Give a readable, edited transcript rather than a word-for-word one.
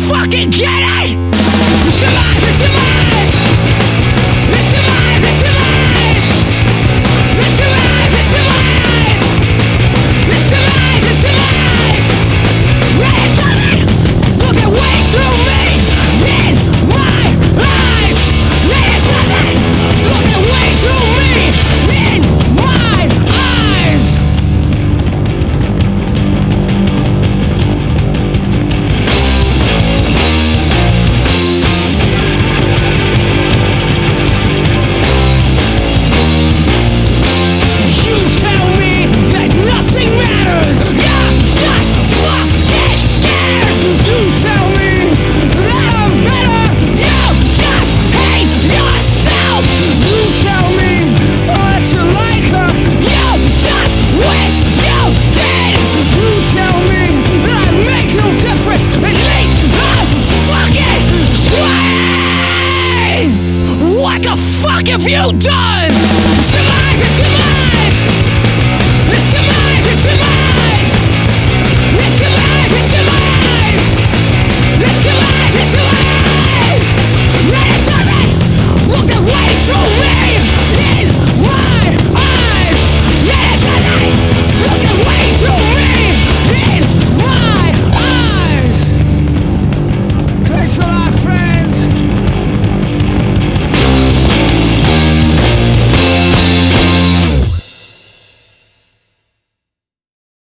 fucking get it? Survive the surmise. The survive the surmise. The survive the surmise. The survive the surmise. It doesn't look at way too me in my eyes. It doesn't look at way too me in my eyes. You tell me that nothing matters. You're just fucking scared. You tell me that I'm better. You just hate yourself. You tell me that you like her. You just wish you did. You tell me that I make no difference. At least I'm fucking trying. What the fuck have you done?